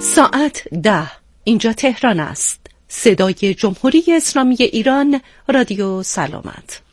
ساعت 10. اینجا تهران است. صدای جمهوری اسلامی ایران، رادیو سلامت.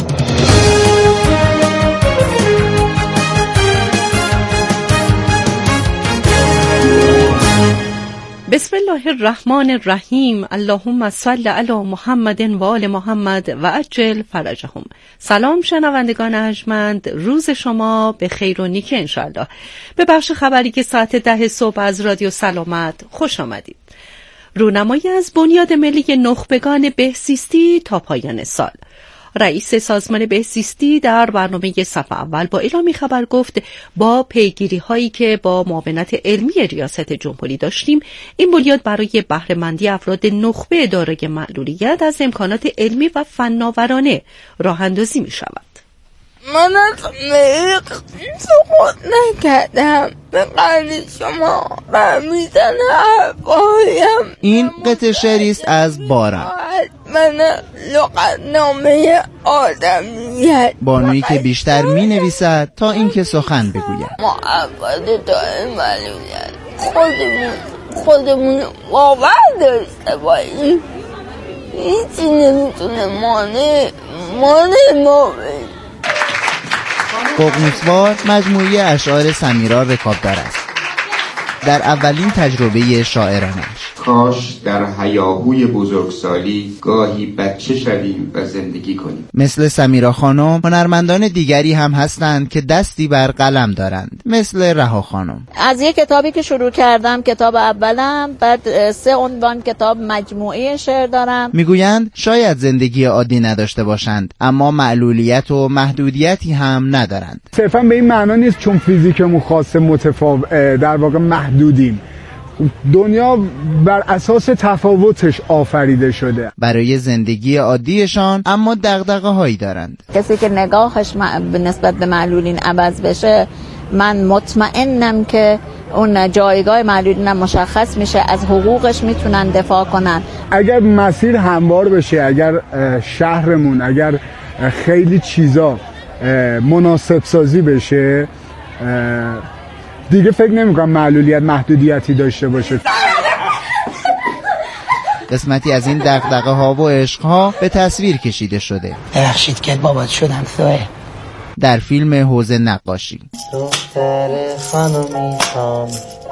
بسم الله الرحمن الرحیم. اللهم صل علی محمد و آل محمد و عجل فرجهم. سلام شنوندگان ارجمند، روز شما به خیر و نیکی انشالله. به بخش خبری که ساعت 10 صبح از رادیو سلامت خوش آمدید. رونمایی از بنیاد ملی نخبگان بهزیستی تا پایان سال. رئیس سازمان بهزیستی در برنامه صفحه اول با اعلامی خبر گفت با پیگیری هایی که با معاونت علمی ریاست جمهوری داشتیم، این بنیاد برای بهره‌مندی افراد نخبه دارای معلولیت از امکانات علمی و فناورانه راه اندازی می شود. من از مریخ سقوط نکردم، به قلب شما برمیزنه حرفایم. این قطعه شعری است از باران، من لغتنامه آدمیت، بانویی که بیشتر می نویسد تا اینکه سخن بگوید. محبت دائم معلولیت خودمون باور داشته باشیم، هیچی نمیتونه مانع ما بید. ققنوسوار مجموعه اشعار سمیرا رکابدار است. در اولین تجربه شاعرانش کاش در هیاهوی بزرگسالی گاهی بچه شویم و زندگی کنیم. مثل سمیرا خانم هنرمندان دیگری هم هستند که دستی بر قلم دارند، مثل رها خانم. از یک کتابی که شروع کردم، کتاب اولم، بعد 3 عنوان کتاب مجموعه شعر دارم. میگویند شاید زندگی عادی نداشته باشند، اما معلولیت و محدودیتی هم ندارند. صرفا به این معنا نیست چون فیزیکمون خاص در واقع محدودیم. دنیا بر اساس تفاوتش آفریده شده. برای زندگی عادیشان اما دغدغه‌هایی دارند. کسی که نگاهش نسبت به معلولین عوض بشه، من مطمئنم که اون جایگاه معلولین مشخص میشه، از حقوقش میتونن دفاع کنن. اگر مسیر هموار بشه، اگر شهرمون، اگر خیلی چیزا مناسب سازی بشه، دیگه فکر نمی‌کنم معلولیت محدودیتی داشته باشه. قسمتی از این دغدغه‌ها و عشق‌ها به تصویر کشیده شده. ببخشید که بابات شدم سوه. در فیلم حوض نقاشی. دختر خانمی خان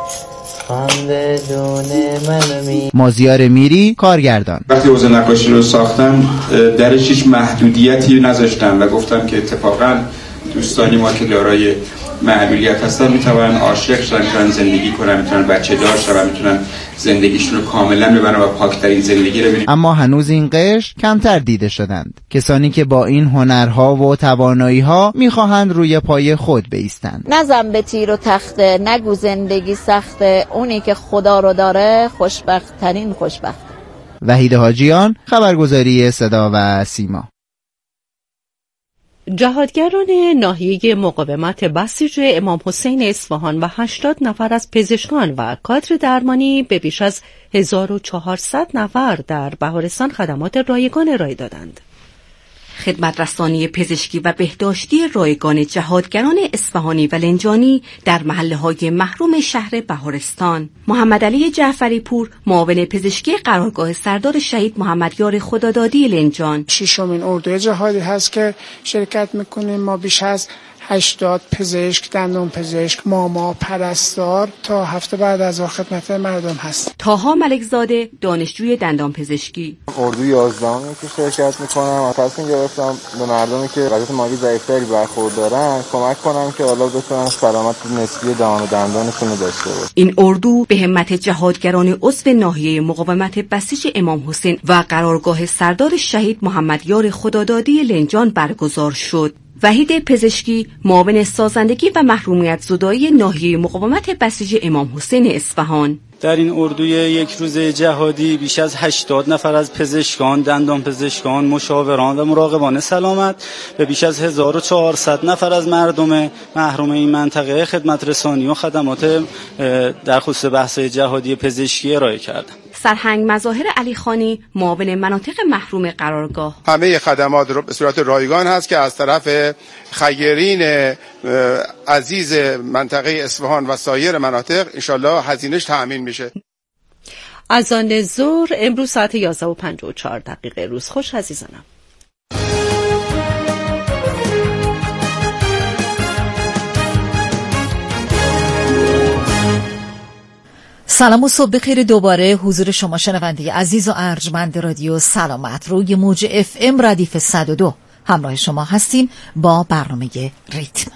بدون منمی. مازیار میری کارگردان. وقتی حوض نقاشی رو ساختم درش هیچ محدودیتی نذاشتم و گفتم که اتفاقاً دوستانی ما که دارای معلولیت هستن میتونن عاشق شدن، میتونن زندگی کنن، میتونن بچه دار شدن، میتونن زندگیشون رو کاملا ببرن و پاکترین زندگی رو ببینن. اما هنوز این قشر کمتر دیده شدند. کسانی که با این هنرها و توانایی‌ها میخواهند روی پای خود بایستند. نزن به تیر و تخته، نگو زندگی سخته، اونی که خدا رو داره خوشبخت ترین خوشبخت. وحید حاجیان، خبرگزاری صدا و سیما. جهادگران ناحیه مقاومت بسیج امام حسین اصفهان و 80 نفر از پزشکان و کادر درمانی به بیش از 1400 نفر در بهارستان خدمات رایگان ارائه دادند. خدمت رسانی پزشکی و بهداشتی رایگان جهادگران اصفهانی و لنجانی در محله‌های محروم شهر بهارستان. محمد علی جعفری پور، معاون پزشکی قرارگاه سردار شهید محمد یار خدادادی لنجان. 6مین اردوی جهادی هست که شرکت میکنیم. ما بیش از 80 پزشک، دندان پزشک، ماما، پرستار تا هفته بعد از خدمت مردم هست. طاها ملکزاده، دانشجوی دندان پزشکی. اردو 11 که شرکت میکنم، تصمیم گرفتم به مردمی که وضعیت مالی ضعیف‌تری برخوردارن کمک کنم که حالا بتونن سلامت نسبی دهان و دندانشون رو داشته باشن. این اردو به همت جهادگران عضو ناحیه مقاومت بسیج امام حسین و قرارگاه سردار شهید محمد یار خدادادی لنجان برگزار شد. وحید پزشکی، معاون سازندگی و محرومیت زدایی ناحیه مقاومت بسیج امام حسین اصفهان. در این اردوی یک روز جهادی بیش از 80 نفر از پزشکان، دندان پزشکان، مشاوران و مراقبان سلامت به بیش از 1400 نفر از مردم محروم این منطقه خدمت رسانی و خدمات در خصوص بحث جهادی پزشکی ارائه کردند. سرهنگ مظاهر علیخانی، معاون مناطق محروم قرارگاه. همه خدمات رو به صورت رایگان هست که از طرف خیرین عزیز منطقه اصفهان و سایر مناطق انشالله هزینه‌اش تأمین میشه. اذان ظهر امروز ساعت 11:54. روز خوش عزیزانم. سلام و صبح بخیر. دوباره حضور شما شنونده عزیز و ارجمند رادیو سلامت روی موج FM ردیف 102 همراه شما هستیم با برنامه ریتم.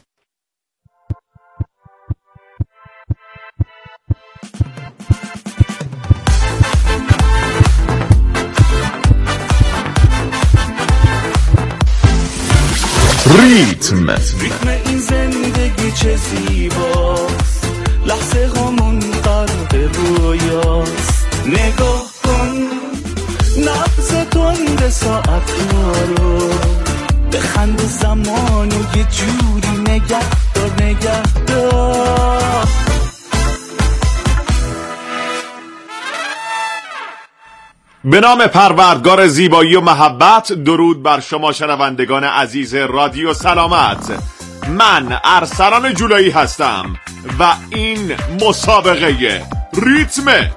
ریتم این زندگی چه زیباست، لحظه همون غرق رویاست. نگاه کن نبض تند ساعت رو، بخند زمان و یه جوری نگه دار. به نام پروردگار زیبایی و محبت، درود بر شما شنوندگان عزیز رادیو سلامت. من ارسلان جولایی هستم و این مسابقه ریتمه.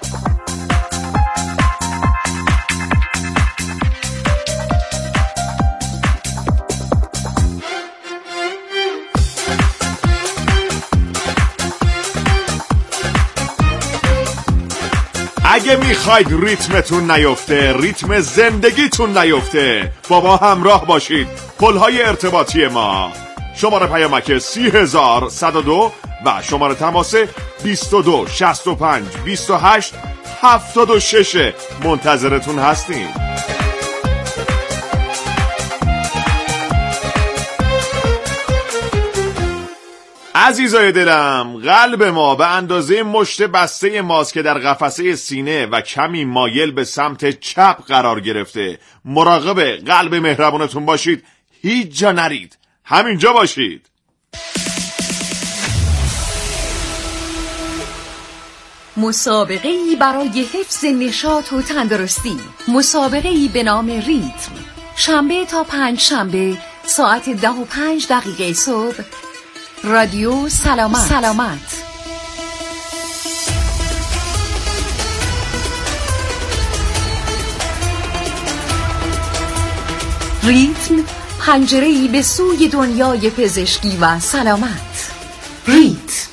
اگه میخواید ریتمتون نیفته، ریتم زندگیتون نیفته، با ما همراه باشید. پلهای ارتباطی ما: شماره پیامک 30102 و شماره تماس 22 65 28 76. منتظرتون هستیم. عزیزای دلم، قلب ما به اندازه مشت بسته ماست که در قفسه سینه و کمی مایل به سمت چپ قرار گرفته. مراقب قلب مهربونتون باشید، هیچ جا نرید، همینجا باشید. مسابقه‌ای برای حفظ نشاط و تندرستی، مسابقه‌ای به نام ریتم، شنبه تا پنج شنبه ساعت 10:05 صبح، رادیو سلامت. ریتم، پنجره‌ای به سوی دنیای پزشکی و سلامت. ریتم.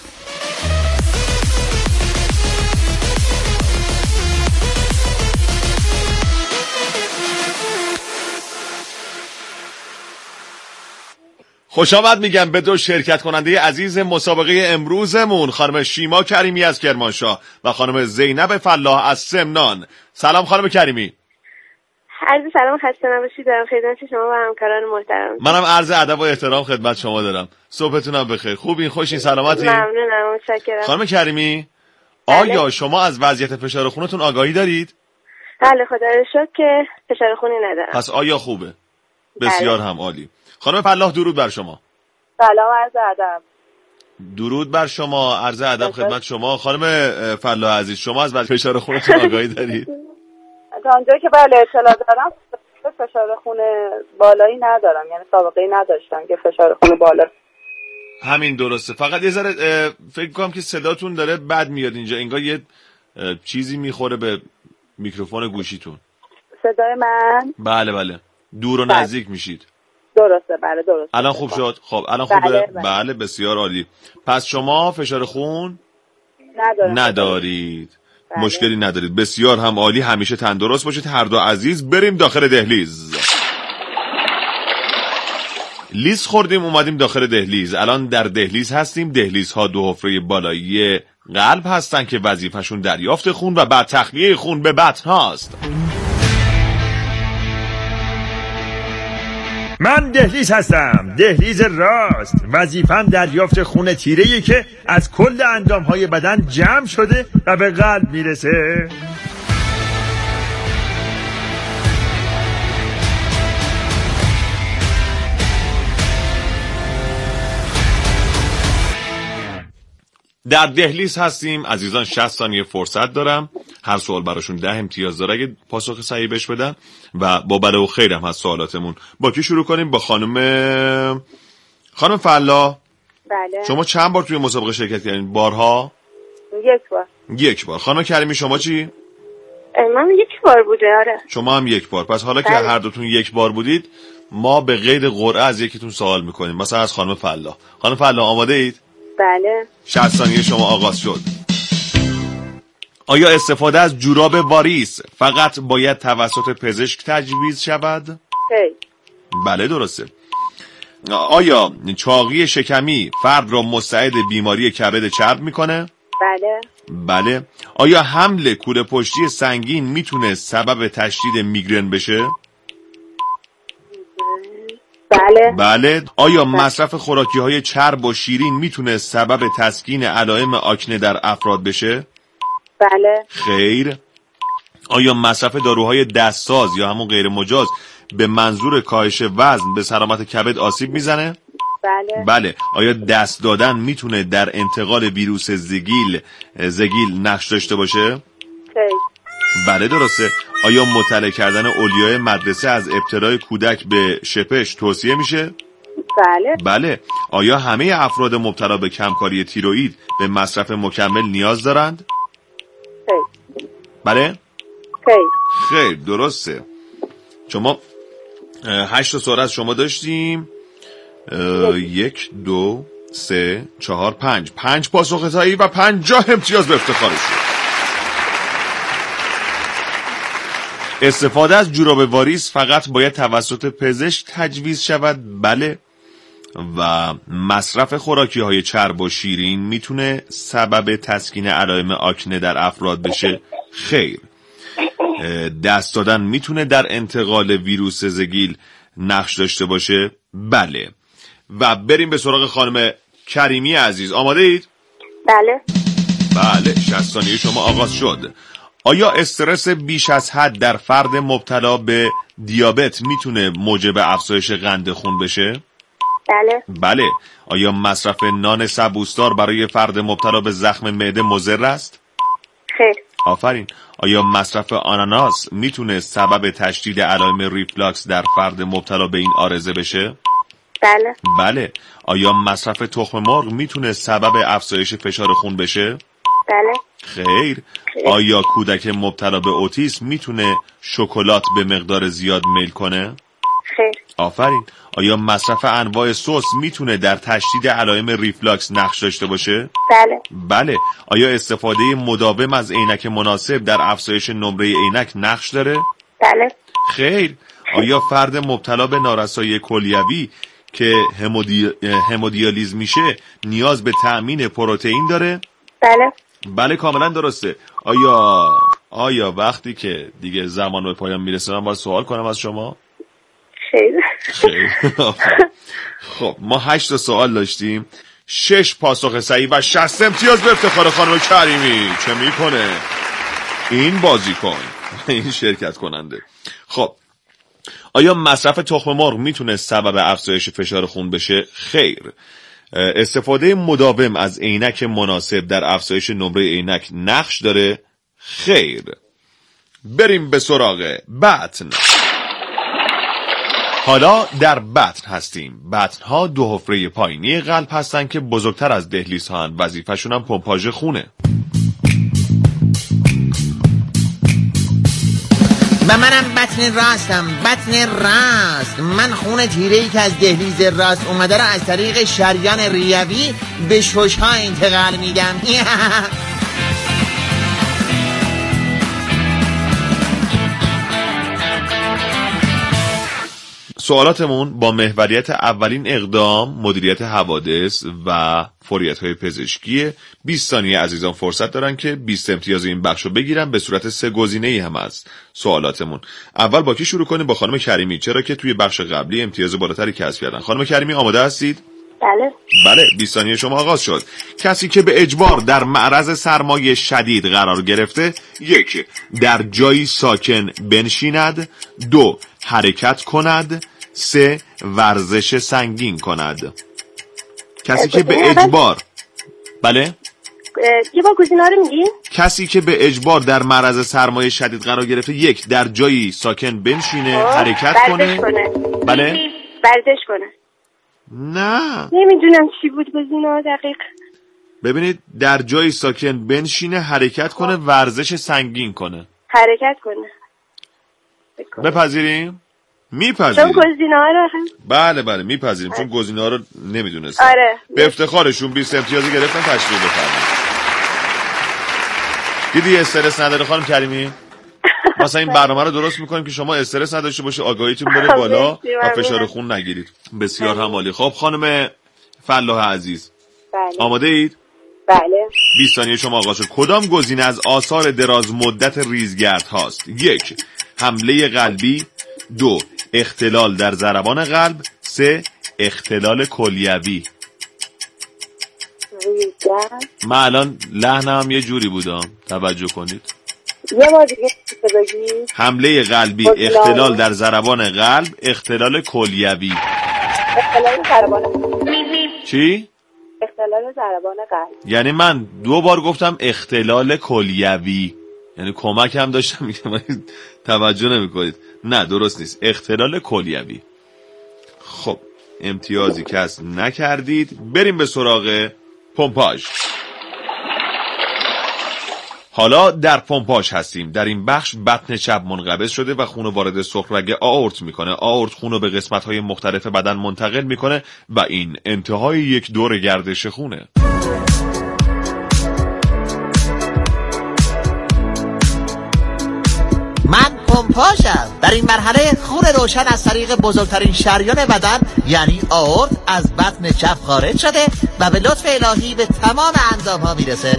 خوش آمد میگم به دو شرکت کننده عزیز مسابقه امروزمون، خانم شیما کریمی از کرمانشاه و خانم زینب فلاح از سمنان. سلام خانم کریمی. عرض سلام، خسته نباشید. دارم خدمت شما و همکاران محترم. منم عرض ادب و احترام خدمت شما دارم. صبحتون هم بخیر. خوبین؟ خوشین؟ سلامتین؟ ممنونم، متشکرم. خانم کریمی، آیا شما از وضعیت فشار خونتون آگاهی دارید؟ بله، خدا رو شکر که فشار خونی ندارم. پس آیا خوبه؟ بسیار هم عالی. خانم فلاح، درود بر شما. سلام، عرض ادب. درود بر شما، عرض ادب خدمت شما. خانم فلاح عزیز، شما از فشار خونتون آگاهی دارید؟ تا اونجایی که بله اطلاع دارم فشار خون بالایی ندارم، یعنی سابقه‌ای نداشتم که فشار خون بالا. همین درسته. فقط یه ذره فکر کنم که صداتون داره بد میاد اینجا، انگار یه چیزی میخوره به میکروفون گوشیتون. صدای من؟ بله دور و نزدیک میشید. درسته، بله درسته. الان خوب شد؟ خب الان خوبه؟ بله بسیار عالی. پس شما فشار خون ندارید. بله. مشکلی ندارید. بسیار هم عالی. همیشه تندرست باشید هر دو عزیز. بریم داخل دهلیز. لیز خوردیم اومدیم داخل دهلیز. الان در دهلیز هستیم. دهلیزها دو حفره بالایی قلب هستن که وظیفه‌شون دریافت خون و بعد تخلیه خون به بطن هاست. من دهلیز هستم، دهلیز راست. وظیفم دریافت خون تیره‌ای که از کل اندام‌های بدن جمع شده و به قلب میرسه. در دهلیز هستیم عزیزان. 60 ثانیه فرصت دارم، هر سوال براشون 10 امتیاز داره اگه پاسخ صحیح بهش بدن و با بله و خیر هم هست سوالاتمون. با کی شروع کنیم؟ با خانم فلا. بله. شما چند بار توی مسابقه شرکت کردین؟ بارها؟ یک بار. خانم کریمی شما چی؟ من یک بار بوده. آره. شما هم یک بار. پس حالا بله. که هر دوتون یک بار بودید ما به قید قرعه از یکیتون سوال میکنیم، مثلا از خانم فلا. خانم فلا آماده اید؟ بله. 60 ثانیه شما آغاز شد. آیا استفاده از جوراب واریس فقط باید توسط پزشک تجویز شود؟ خیر. بله درسته. آیا چاقی شکمی فرد را مستعد بیماری کبد چرب میکنه؟ بله. بله. آیا حمل کوله پشتی سنگین میتونه سبب تشدید میگرن بشه؟ بله. بله. آیا مصرف خوراکی های چرب و شیرین میتونه سبب تسکین علائم آکنه در افراد بشه؟ بله. خیر. آیا مصرف داروهای دستساز یا همون غیر مجاز به منظور کاهش وزن به سلامت کبد آسیب میزنه؟ بله. بله. آیا دست دادن میتونه در انتقال ویروس زگیل نقش داشته باشه؟ خیر. بله درسته. آیا مطلع کردن اولیای مدرسه از ابتلای کودک به شپش توصیه میشه؟ بله. بله. آیا همه افراد مبتلا به کمکاری تیروئید به مصرف مکمل نیاز دارند؟ خیر. بله؟ خیر. خیر درسته. شما 8 سوال از شما داشتیم. 1 2 3 4 5 پاسخ صحیح و 50 امتیاز به افتخار شما. استفاده از جوراب واریس فقط باید توسط پزشک تجویز شود؟ بله. و مصرف خوراکی های چرب و شیرین میتونه سبب تسکین علائم آکنه در افراد بشه؟ خیر. دست دادن میتونه در انتقال ویروس زگیل نقش داشته باشه؟ بله. و بریم به سراغ خانم کریمی عزیز. آماده اید؟ بله. بله. 60 ثانیه شما آغاز شد. آیا استرس بیش از حد در فرد مبتلا به دیابت میتونه موجب افزایش قند خون بشه؟ بله. بله. آیا مصرف نان سبوسدار برای فرد مبتلا به زخم معده مضر است؟ خیر. آفرین. آیا مصرف آناناس میتونه سبب تشدید علائم ریفلاکس در فرد مبتلا به این عارضه بشه؟ بله. بله. آیا مصرف تخم مرغ میتونه سبب افزایش فشار خون بشه؟ بله. خیر. آیا کودک مبتلا به اوتیسم میتونه شکلات به مقدار زیاد میل کنه؟ خیر. آفرین. آیا مصرف انواع سس میتونه در تشدید علائم ریفلاکس نقش داشته باشه؟ بله. بله. آیا استفاده مداوم از عینک مناسب در افزایش نمره عینک نقش داره؟ بله. خیر. آیا فرد مبتلا به نارسایی کلیوی که همودیالیز میشه نیاز به تأمین پروتئین داره؟ بله. بله کاملا درسته. آیا وقتی که دیگه زمان به پایان میرسه من باید سوال کنم از شما؟ خیر. خب ما 8 سوال داشتیم، 6 پاسخ صحیح و 60 امتیاز به افتخار خانم کریمی. چه میکنه این بازیکن، این شرکت کننده؟ خب آیا مصرف تخم مرغ میتونه سبب افزایش فشار خون بشه؟ خیر. استفاده مداوم از عینک مناسب در افزایش نمره عینک نقش داره؟ خیر. بریم به سراغ بطن. حالا در بطن هستیم. بطن‌ها 2 حفره پایینی قلب هستن که بزرگتر از دهلیز ها هن. وظیفه‌شون هم پمپاژ خونه. و منم بطن راستم، بطن راست. من خون تیره‌ای که از دهلیز راست اومده را از طریق شریان ریوی به شش‌ها انتقال میدم. سوالاتمون با محوریت اولین اقدام، مدیریت حوادث و فوریت‌های پزشکی. 20 ثانیه عزیزان فرصت دارن که 20 امتیاز این بخشو بگیرن. به صورت 3 گزینه‌ای هم از سوالاتمون. اول با کی شروع کنیم؟ با خانم کریمی، چرا که توی بخش قبلی امتیاز بالاتری کسب کردن. خانم کریمی آماده هستید؟ بله. بله. 20 ثانیه شما آغاز شد. کسی که به اجبار در معرض سرمایه شدید قرار گرفته: 1. در جایی ساکن بنشیند. 2. حرکت کند. 3. ورزش سنگین کند. کسی که به اجبار. بله؟ یه بار گزینه‌ها رو میگی؟ کسی که به اجبار در معرض سرمایه شدید قرار گرفته، 1 در جایی ساکن بنشینه، حرکت کنه. بله؟ ورزش کنه. نه نمیدونم چی بود گزینه‌ها دقیق. ببینید، در جایی ساکن بنشینه، حرکت کنه، ورزش سنگین کنه. حرکت کنه. بپذیریم؟ میپذیریم. چون گزینه‌ها رو بله میپذیریم، چون گزینه‌ها رو نمیدونستم. آره. به افتخارشون 20 امتیازی گرفتن. تشریف بفرمایید. دیدی استرس نداره خانم کریمی؟ مثلا این برنامه رو درست میکنیم که شما استرس نداشته باشی، آگاهیتون بره بالا و فشار خون نگیرید. بسیار هم عالی. خب خانم فلاح عزیز، بله. آماده اید؟ بله. 20 ثانیه شما آغاز شد. کدام گزینه از آثار دراز مدت ریزگرد هاست؟ 1 حمله قلبی، 2 اختلال در ضربان قلب، 3 اختلال کلیوی. ریزگرد. من الان لحنم یه جوری بودم، توجه کنید. یه بار دیگه بگی. حمله قلبی، اختلال در ضربان قلب، اختلال کلیوی. اختلال ضربان. چی؟ اختلال ضربان قلب. یعنی من 2 بار گفتم اختلال کلیوی، یعنی کمک هم داشتم میگم توجه نمیکنید. نه درست نیست، اختلال کلیوی. خب امتیازی کسب نکردید. بریم به سراغ پمپاژ. حالا در پمپاژ هستیم. در این بخش بطن چپ منقبض شده و خون وارد سغدرگ آئورت میکنه. آئورت خون رو به قسمت‌های مختلف بدن منتقل میکنه و این انتهای یک دور گردش خونه. من پمپاژم. در این مرحله خون روشن از طریق بزرگترین شریان بدن یعنی آئورت از بطن چپ خارج شده و به لطف الهی به تمام اندام‌ها میرسه.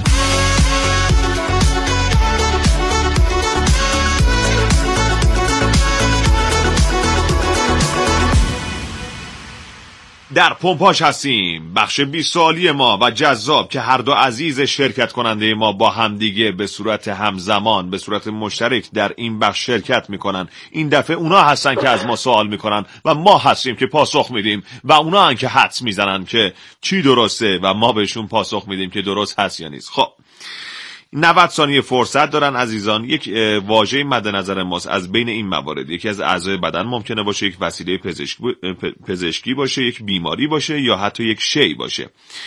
در پمپاژ هستیم، بخش 20 سوالی ما و جذاب که هر دو عزیز شرکت کننده ما با همدیگه به صورت همزمان، به صورت مشترک در این بخش شرکت میکنن. این دفعه اونا هستن که از ما سوال میکنن و ما هستیم که پاسخ میدیم و اونا هستن که حدس میزنن که چی درسته و ما بهشون پاسخ میدیم که درست هست یا نیست. خب 90 ثانیه فرصت دارن عزیزان. یک واژه مد نظر ماست از بین این موارد. یکی از اعضای بدن ممکنه باشه، یک وسیله پزشکی باشه، یک بیماری باشه یا حتی یک شی باشه.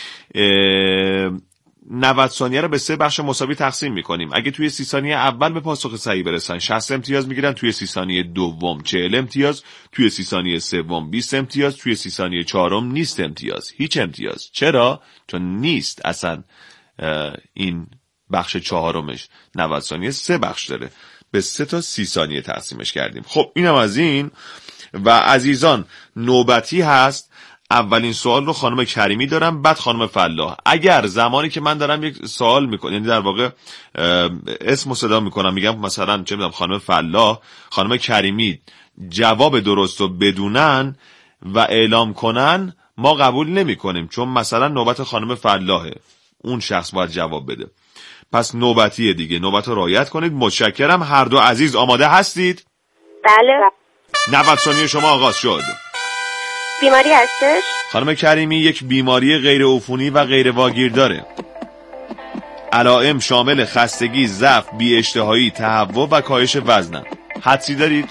90 ثانیه رو به 3 بخش مساوی تقسیم میکنیم. اگه توی 30 ثانیه اول به پاسخ صحیح برسن 60 امتیاز میگیرن، توی 30 ثانیه دوم 40 امتیاز، توی 30 ثانیه سوم 20 امتیاز، توی 30 ثانیه چهارم نیست امتیاز، هیچ امتیاز. چرا؟ چون نیست اصلا. این بخش چهارمش 90 ثانیه 3 بخش داره، به 3 تا 30 ثانیه تقسیمش کردیم. خب اینم از این. و عزیزان نوبتی هست. اولین سوال رو خانم کریمی دارم، بعد خانم فلاح. اگر زمانی که من دارم یک سوال میکنم، یعنی در واقع اسم و صدا میکنم، میگم مثلا چه میدونم خانم فلاح، خانم کریمی جواب درست رو بدونن و اعلام کنن، ما قبول نمی کنیم، چون مثلا نوبت خانم فلاحه، اون شخص باید جواب بده. پس نوبتیه دیگه، نوبت رو رعایت کنید. متشکرم. هر دو عزیز آماده هستید؟ بله. 90 ثانیه شما آغاز شد. بیماری هستش؟ خانم کریمی یک بیماری غیر عفونی و غیر واگیر داره. علائم شامل خستگی، ضعف، بی اشتهایی، تهوع و کاهش وزنن. حدسی دارید؟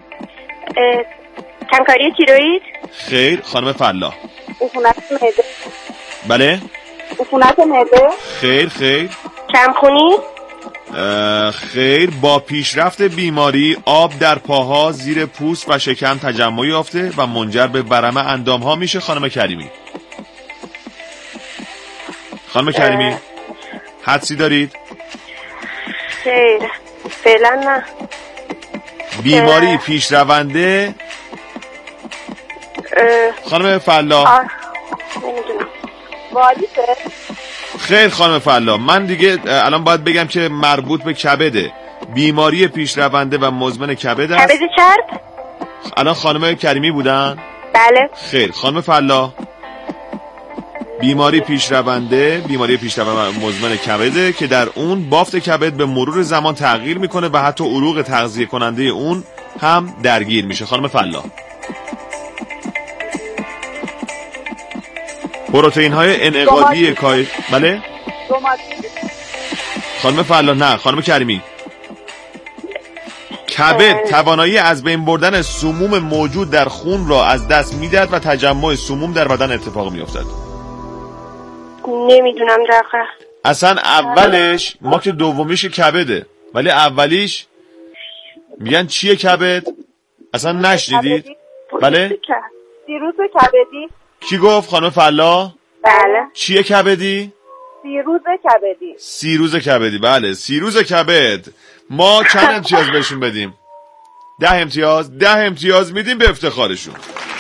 کمکاری تیروئید؟ خیر. خانم فلاح؟ عفونت معده. بله؟ عفونت معده؟ خیر. کمخونی؟ خیر. با پیشرفت بیماری آب در پاها، زیر پوست و شکم تجمع یافته و منجر به ورم اندامها میشه. خانم کریمی؟ خانم کریمی حدسی دارید؟ خیر فعلا نه. بیماری پیشرونده؟ خانم فلاح؟ نمیدونم. والیسه؟ خیر خانم فلاح، من دیگه الان باید بگم که مربوط به کبده. بیماری پیشرونده و مزمن کبد است. کبد چرب؟ الان خانم کریمی بودن؟ بله. خیر. خانم فلاح؟ بیماری پیشرونده مزمن کبده که در اون بافت کبد به مرور زمان تغییر میکنه و حتی عروق تغذیه کننده اون هم درگیر میشه. خانم فلاح؟ پروتئین های انعقادی کاهش. بله؟ خانم فلاح نه، خانم کریمی. کبد توانایی از بین بردن سموم موجود در خون را از دست میدهد و تجمع سموم در بدن اتفاق میافتد. نمیدونم دقیقا. اصلا اولش ما که دومیش کبده، ولی اولیش میگن چیه کبد؟ اصلا نشنیدید؟ بله؟ سیروس کبدی. کی گفت خانم فلاح؟ بله. چیه کبدی؟ سیروس کبدی. سیروس کبدی، بله سیروس کبد. ما چند امتیاز بهشون بدیم؟ 10 امتیاز. 10 امتیاز میدیم به افتخارشون.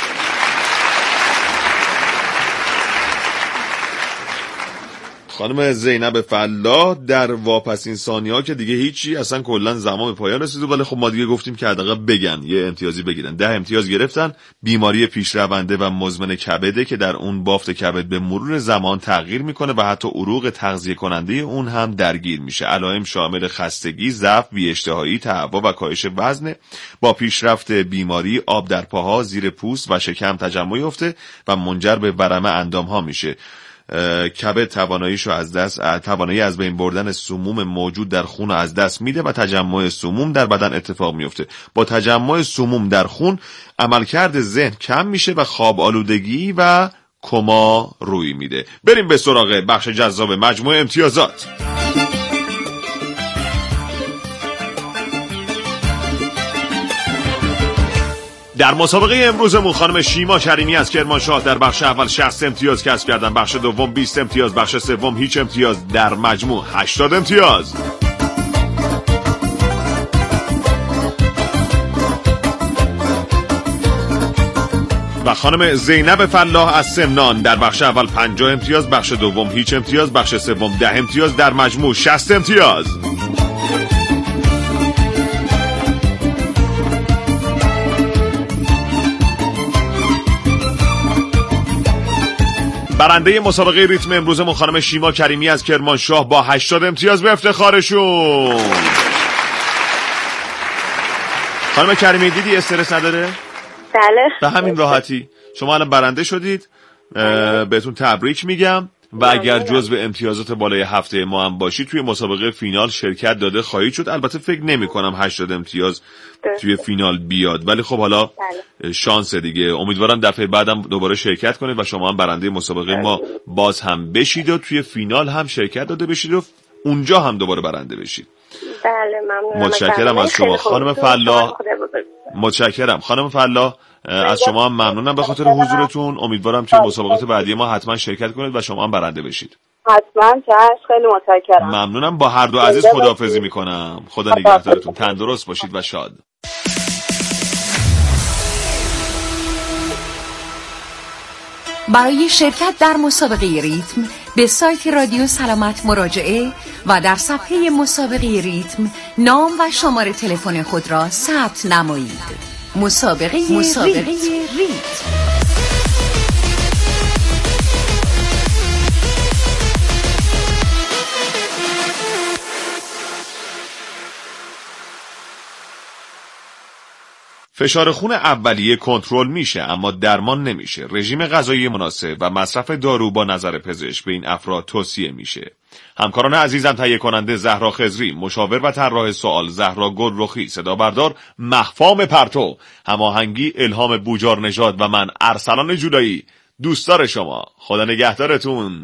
خانم زینب فلاح در واپسین ثانیه‌ها که دیگه هیچی، اصلا کلا زمان به پایان رسید، ولی خب ما دیگه گفتیم که حداقل بگن یه امتیازی بگیرن. 10 امتیاز گرفتن. بیماری پیشرونده و مزمن کبده که در اون بافت کبد به مرور زمان تغییر میکنه و حتی عروق تغذیه کننده اون هم درگیر میشه. علائم شامل خستگی، ضعف، بی‌اشتهایی، تهوع و کاهش وزن. با پیشرفت بیماری آب در پاها، زیر پوست و شکم تجمع یافته و منجر به ورم اندام‌ها میشه. کبد توانایی از بین بردن سموم موجود در خون از دست میده و تجمع سموم در بدن اتفاق میفته. با تجمع سموم در خون عملکرد ذهن کم میشه و خواب آلودگی و کما روی میده. بریم به سراغ بخش جذاب مجموع امتیازات. در مسابقه امروزمون خانم شیما کریمی از کرمانشاه در بخش اول 60 امتیاز کسب کردن، بخش دوم 20 امتیاز، بخش سوم هیچ امتیاز، در مجموع 80 امتیاز. و خانم زینب فلاح از سمنان در بخش اول 50 امتیاز، بخش دوم هیچ امتیاز، بخش سوم 10 امتیاز، در مجموع 60 امتیاز. برنده مسابقه ریتم امروزمون خانم شیما کریمی از کرمانشاه با 80 امتیاز به افتخارشون. خانم کریمی دیدی استرس نداره؟ بله. به همین راحتی شما الان برنده شدید. بهتون تبریک میگم و اگر جزو امتیازات بالای هفته ما هم باشید توی مسابقه فینال شرکت داده خواهید شد. البته فکر نمی کنم 80 امتیاز توی فینال بیاد، ولی خب حالا شانس دیگه. امیدوارم دفعه بعدم دوباره شرکت کنید و شما هم برنده مسابقه ما باز هم بشید و توی فینال هم شرکت داده بشید و اونجا هم دوباره برنده بشید. بله ممنونم. متشکرم از شما خانم فلاح. متشکرم خانم فلاح از شما هم ممنونم به خاطر حضورتون. امیدوارم توی مسابقات بعدی ما حتما شرکت کنید و شما هم برنده بشید. حتما. خیلی متشکرم. ممنونم. با هر دو عزیز خداحافظی میکنم. خدا نگهدارتون. تندرست باشید و شاد. برای شرکت در مسابقه ریتم به سایت رادیو سلامت مراجعه و در صفحه مسابقه ریتم نام و شماره تلفن خود را ثبت نمایید. مسابقه ریتم. فشار خون اولیه کنترل میشه اما درمان نمیشه. رژیم غذایی مناسب و مصرف دارو با نظر پزشک به این افراد توصیه میشه. همکاران عزیزم تهیه کننده زهرا خضری، مشاور و طراح سوال زهرا گلرخی، صدا بردار مهفام پرتو، هماهنگی الهام بوجار نژاد و من ارسلان جولایی. دوستدار شما. خدا نگهدارتون.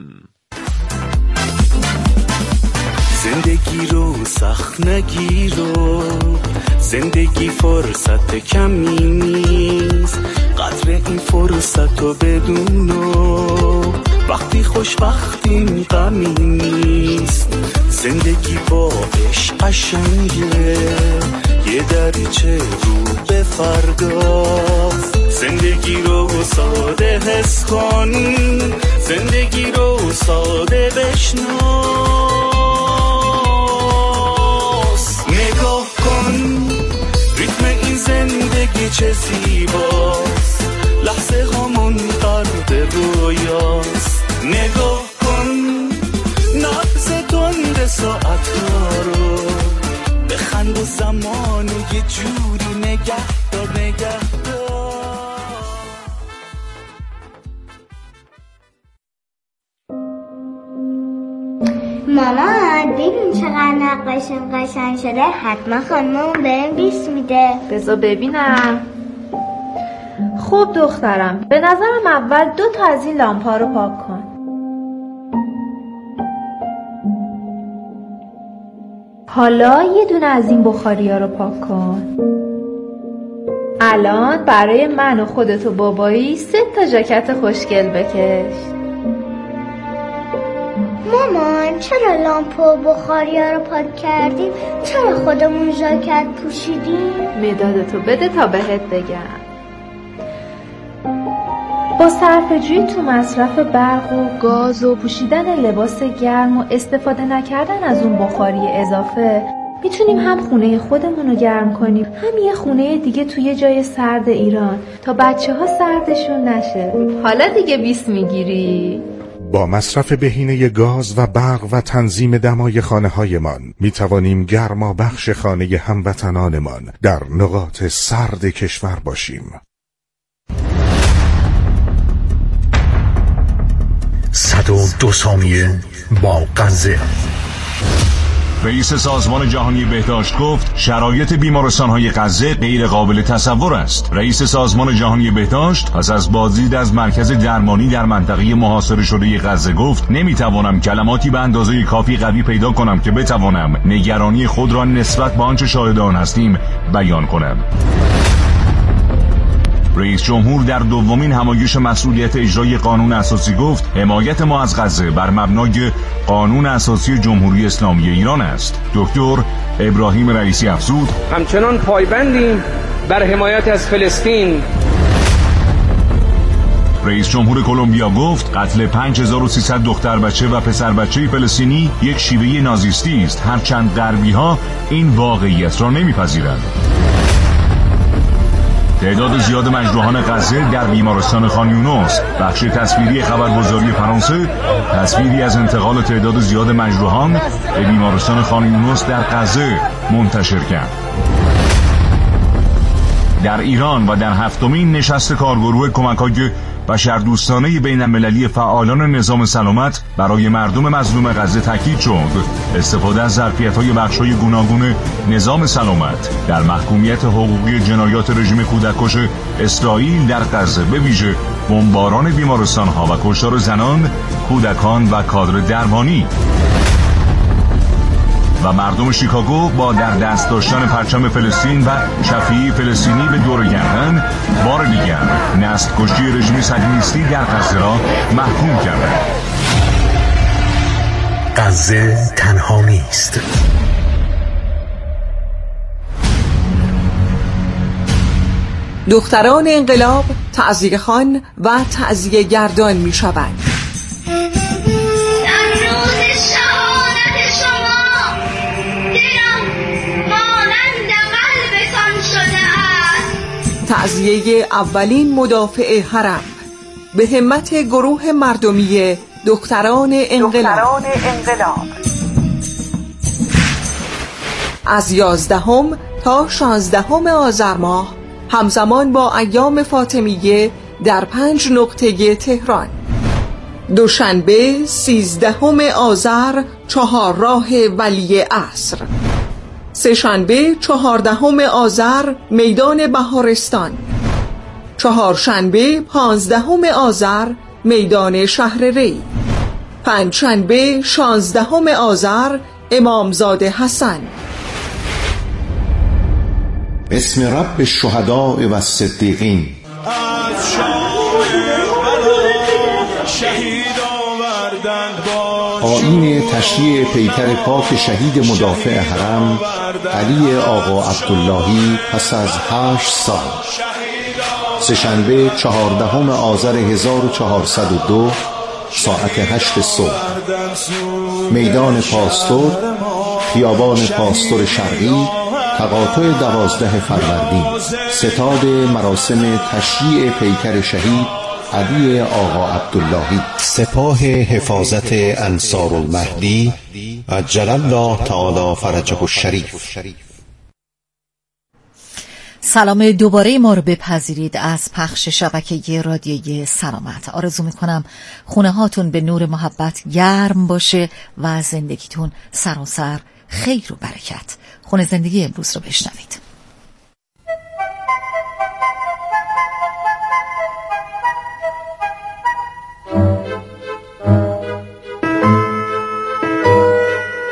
زندگی رو سخت نگیرو، زندگی فرصت کمی نیست، قدر این فرصت رو بدونو، وقتی خوشبختیم غمی نیست، زندگی با عشق قشنگه، یه دریچه رو به فرداست، زندگی رو ساده حس کن، زندگی رو ساده بشناس، نگاه کن ریتم این زندگی چه زیباست، لحظه هامون غرق رویاست، نگاه کن نبض تند ساعت ها رو، بخند و زمانو یه جوری نگه دار. مامان ببین چقدر نقاشیم قشنگ شده، حتما خانممون بهم 20 میده. بذار ببینم. خب دخترم، به نظرم اول 2 تا از این لامپا رو پاک کن. حالا یه دونه از این بخاریا رو پاک کن. الان برای من و خودت و بابایی 3 تا ژاکت خوشگل بکش. مامان چرا لامپ و بخاریا رو پاک کردیم؟ چرا خودمون ژاکت پوشیدیم؟ مدادتو بده تا بهت بگم. با صرفه‌جویی تو مصرف برق و گاز و پوشیدن لباس گرم و استفاده نکردن از اون بخاری اضافه میتونیم هم خونه خودمون رو گرم کنیم، هم یه خونه دیگه توی جای سرد ایران تا بچه‌ها سردشون نشه. حالا دیگه 20 میگیری؟ با مصرف بهینه گاز و برق و تنظیم دمای خانه‌هایمان میتوانیم گرما بخش خانه هموطنانمان در نقاط سرد کشور باشیم. 102 ثانیه با غزه. رئیس سازمان جهانی بهداشت گفت شرایط بیمارستان‌های غزه غیر قابل تصور است. رئیس سازمان جهانی بهداشت پس از بازدید از مرکز درمانی در منطقه محاصره شده غزه گفت نمیتوانم کلماتی به اندازه کافی قوی پیدا کنم که بتوانم نگرانی خود را نسبت به آنچه شاهدان هستیم بیان کنم. رئیس جمهور در دومین همایش مسئولیت اجرای قانون اساسی گفت حمایت ما از غزه بر مبنای قانون اساسی جمهوری اسلامی ایران است. دکتر ابراهیم رئیسی افزود همچنان پایبندیم بر حمایت از فلسطین. رئیس جمهور کلمبیا گفت قتل 5300 دختر بچه و پسر بچه فلسطینی یک شیوه نازیستی است، هرچند غربی‌ها این واقعیت را نمی‌پذیرند. تعداد زیاد مجروحان غزه در بیمارستان خان یونس. بخش تصویری خبرگزاری فرانسه تصویری از انتقال تعداد زیاد مجروحان به بیمارستان خان یونس در غزه منتشر کرد. در ایران و در 7مین نشست کارگروه کمک‌های بشردوستانه بین‌المللی فعالان نظام سلامت برای مردم مظلوم غزه تاکید شد استفاده از ظرفیت‌های بخش‌های گوناگون نظام سلامت در محکومیت حقوقی جنایات رژیم کودککش اسرائیل در غزه، به ویژه بمباران بیمارستان‌ها و کشتار زنان، کودکان و کادر درمانی. و مردم شیکاگو با در دست داشتن پرچم فلسطین و شفیع فلسطینی به دور گردن بار دیگر نسل کشی رژیم صهیونیستی در غزه را محکوم کردند. غزه تنها نیست. دختران انقلاب تعزیه خوان و تعزیه گردان می شوند. تعزیه اولین مدافع حرم به همت گروه مردمی دختران انقلاب از 11 تا 16 آذر ماه همزمان با ایام فاطمیه در 5 نقطه تهران. دوشنبه 13 آذر چهارراه ولی عصر، سه‌شنبه 14 آذر میدان بهارستان، چهارشنبه 15 آذر میدان شهر ری، پنجشنبه 16 آذر امامزاده حسن. اسم رب الشهداء و الصدیقین. آیین تشییع پیکر پاک شهید مدافع حرم علی آقا عبداللهی پس از 8 سال، سه‌شنبه 14 آذر 1402 ساعت 8 صبح، میدان پاستور، خیابان پاستور شرقی، تقاطع 12 فروردین. ستاد مراسم تشییع پیکر شهید علی آقا عبداللهی. سپاه حفاظت انصار المهدی عجل الله تعالی فرجه الشریف. سلام دوباره ما رو بپذیرید از پخش شبکه رادیویی سلامت. آرزو میکنم خونه هاتون به نور محبت گرم باشه و زندگیتون سراسر خیر و برکت. خونه زندگی امروز رو بشنوید.